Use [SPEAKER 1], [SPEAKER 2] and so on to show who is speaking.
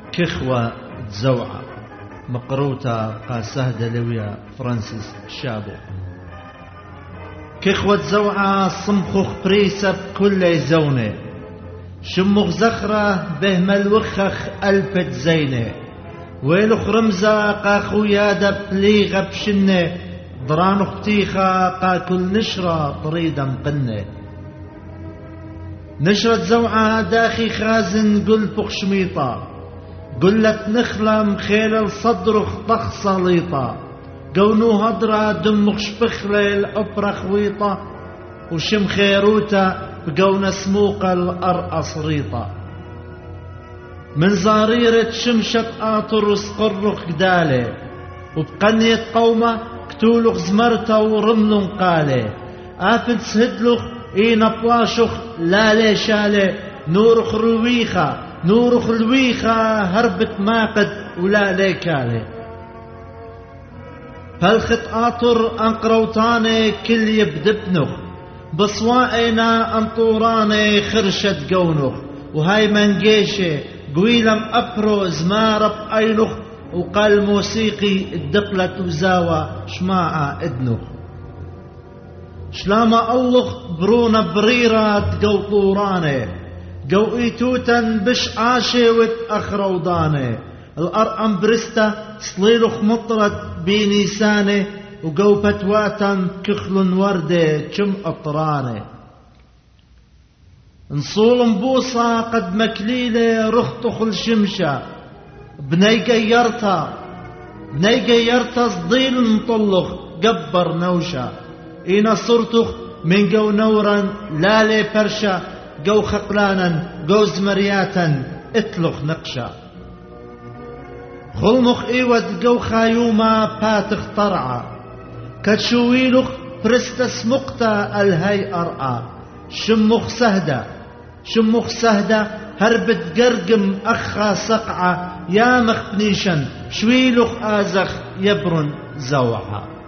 [SPEAKER 1] كخوة زوعة مقروطة قاسه دلوية فرانسيس شابو. كخوة زوعة صمخوخ بريسة بكل زونة شمخ زخرة بهمل وخخ ألفت زينة ويلخ رمزة قاخو يادة بليغة بشنة ضرانخ بتيخة قاكل نشرة طريدة مقنة. نشرة زوعة داخي خازن قل فخ شميطة قلت نخلة مخيل الصدرخ طخ صليطة قونو هضرة دمخ شبخلة الأبرة خويطة وشم خيروتة بقونا سموقة الأرقص ريطة. من زاريرة شمشة آطر وسقرخ قدالة وبقنية قومة كتولخ زمرته ورملن قالة آفل سهدلخ إينا بواشخ لالي شالة نورخ رويخة نورخ الويخة هربت ماقد ولا ليكالة. فالخط آطر أنقروطاني كل يبدبنخ بصوائنا أنطوراني خرشت قونخ وهاي منقيشة قويلم أبرو زمارب أينخ وقال موسيقي الدقلة وزاوى شماعة ادنخ شلامة ألخ برونا بريرة تقو طوراني قو إيتوتا بش عاشي وتأخروضاني الأرقم برستا صليلخ مطرت بنيساني وقو بتواتا كخل وردي كم أطراني نصول مبوصة قد مكليلة رخطخ الشمشة بني قيرتا صديل مطلخ قبر نوشة إينا صرتخ من قو نورا لالي برشا قو خقلانا قو زمرياتا اتلخ نقشة خلمخ إيود قو خايوما باتخ طرعة كتشويلخ برستس مقتا الهي أرعى شمخ سهدة هربت قرقم أخا سقعة يا مخبنيشن شويلخ آزخ يبرن زوعة.